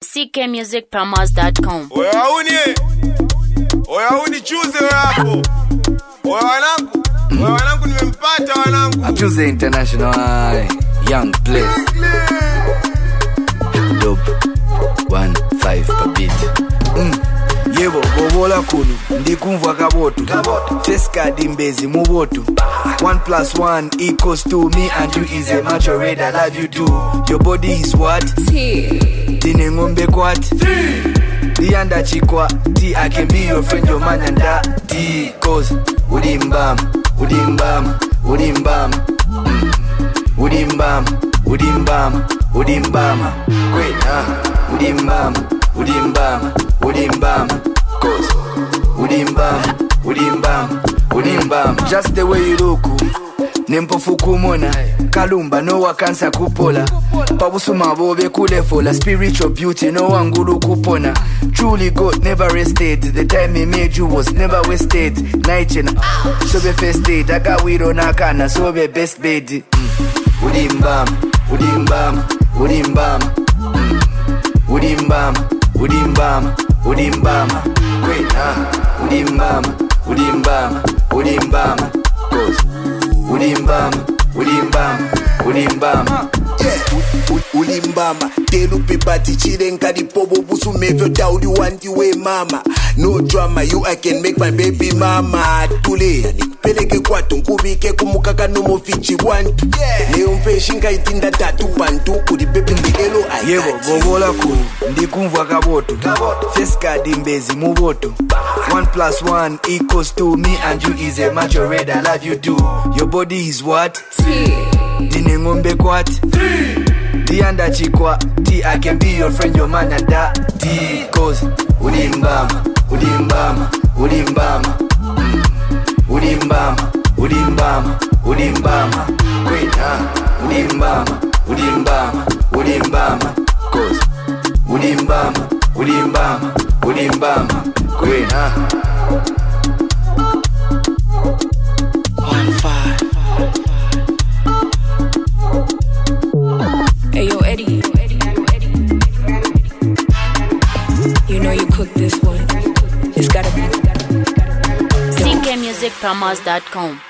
ckmusicpromos.com. Oyauni chuze hapo. Wanangu nimempata wanangu. I'm Tuesday International, Young Place. Dope 1-5 per beat. Yebo bobola kunu ndikumva kabotu face card imbezi mubotu 1+1 equals to me and you is a macho red. I love you too. Your body is what? Dine ngombe kwat Dianda chikwa T. I can be your friend, your man and that T. Cause Udimbam Udimbam Udimbam Udimbam Udimbam Udimbam Great Udimbam Udimbam Udimbam Cause Udimbam Udimbam Udimbam. Just the way you look Nempofu kumona Kalumba no wakansa kupola Pabusuma bobe kulefola. Spiritual beauty no wangulu kupona. Truly God never rested. The time he made you was never wasted. Nightina Sobe fested. Agawiro nakana sobe best bed. Udimbam Udimbam Udimbam Udimbam Udimbam Udimbam Great Udimbam Udimbam Udimbam Cause Udimbam Udimbam Udimbam Ulimbama telu pipati chirenga di pobo busu mevyo tauli wanti we mama. No drama, you I can make my baby mama. Tule nikupeleke kwatu nkubike kumukaka numo fichi wantu. Leo mfeshinga itinda tatu pantu kudi baby mbigelo ayati. Yebo bobola kunu ndikumva kabotu face card imbezi mubotu 1+1 equals to me and you is a macho red. I love you too. Your body is what? Dine ngombe kwat Dianda chikwa T. I can be your friend, your man and that T. Cause Udimbama Udimbama Udimbama Udimbama Udimbama Udimbama Great Udimbama Udimbama Udimbama Cause Udimbama Udimbama Udimbama Great 1-5. Hey yo Eddie, you know you cook this one. It's gotta be ckmusicpromos.com.